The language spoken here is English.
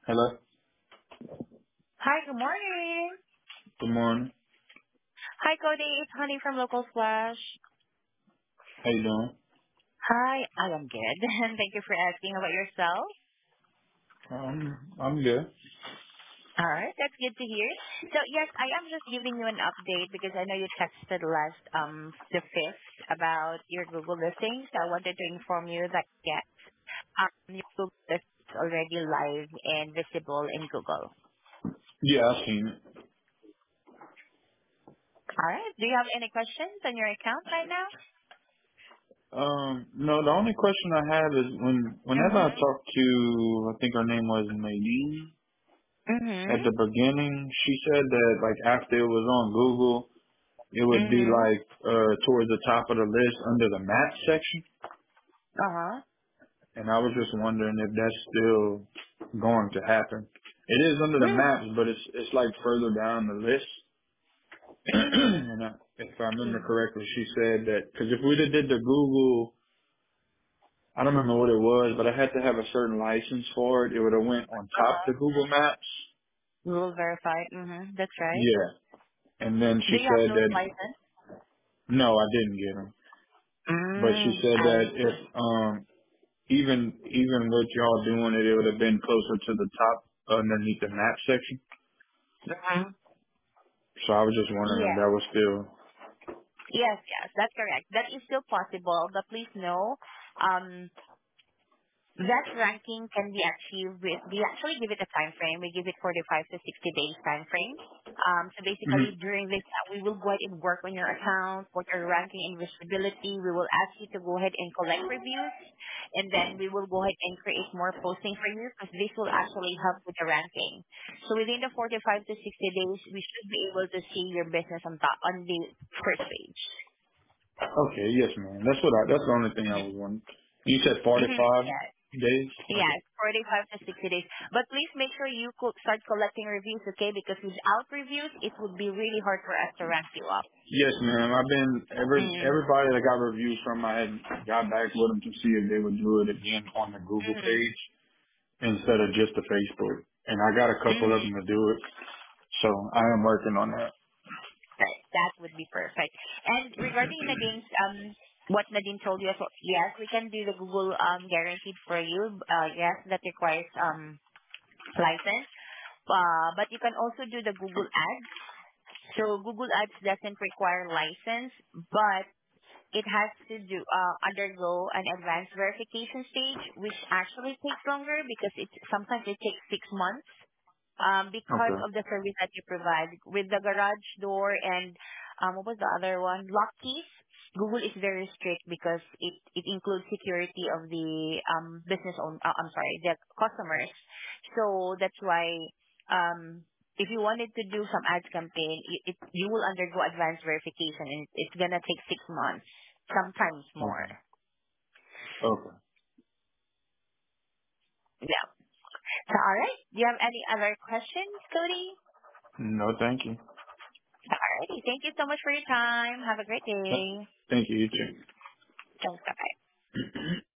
Hello. Hi, good morning. Good morning. Hi, Cody. It's Honey from Local Splash. How you doing? Hi, I am good. And thank you for asking about yourself. I'm good. All right, that's good to hear. So yes, I am just giving you an update because I know you texted last the fifth about your Google listing. So I wanted to inform you that yes, your Google list is already live and visible in Google. Yeah, I've seen it. All right. Do you have any questions on your account right now? No, the only question I have is whenever I Mhm. talked to, I think her name was Nadine Mhm. at the beginning, she said that like after it was on Google, it would be Mhm. like towards the top of the list under the map section, Uh huh. and I was just wondering if that's still going to happen. It is under the Mm. maps, but it's like further down the list. Mm. And if I remember Mm. correctly, she said that because if we'd have did the Google, I don't remember what it was, but I had to have a certain license for it. It would have went on top of the Google Maps. Rule verified. Mm-hmm. That's right. Yeah. And then Do she you have said those that license? no, I didn't get them. But she said that I if see. even with y'all doing it, it would have been closer to the top underneath the map section. Mm-hmm. So I was just wondering if Yes. that was still Yes, that's correct. That is still possible, but please know, um, that ranking can be achieved with, we actually give it a time frame. We give it 45 to 60 days time frame. So basically hmm during this, we will go ahead and work on your account, what your ranking and visibility. We will ask you to go ahead and collect reviews, and then we will go ahead and create more posting for you because this will actually help with the ranking. So within the 45 to 60 days, we should be able to see your business on top, on the first page. Okay, yes, ma'am. That's the only thing I was wondering. You said Mhm. 45 Yes. days. Okay. Yes, 45 to 60 days. But please make sure you start collecting reviews, okay? Because without reviews, it would be really hard for us to rank you up. Yes, ma'am. I've been Mm. everybody that got reviews from. I had got back with them to see if they would do it again on the Google Mm. page instead of just the Facebook. And I got a couple of Mm. them to do it, so I am working on that. Right. That would be perfect. And regarding Nadine's, what Nadine told you, as well, yes, we can do the Google guaranteed for you. Yes, that requires license. But you can also do the Google Ads. So Google Ads doesn't require license, but it has to do undergo an advanced verification stage, which actually takes longer because sometimes it takes 6 months because Okay. of the service that you provide with the garage door and what was the other one? Lock keys. Google is very strict because it includes security of the business own. I'm sorry, the customers. So that's why if you wanted to do some ads campaign, you will undergo advanced verification and it's gonna take 6 months, sometimes more. Okay. Okay. Yeah. So all right. Do you have any other questions, Cody? No, thank you. Alrighty. Thank you so much for your time. Have a great day. Thank you. You too. Thanks. Bye-bye.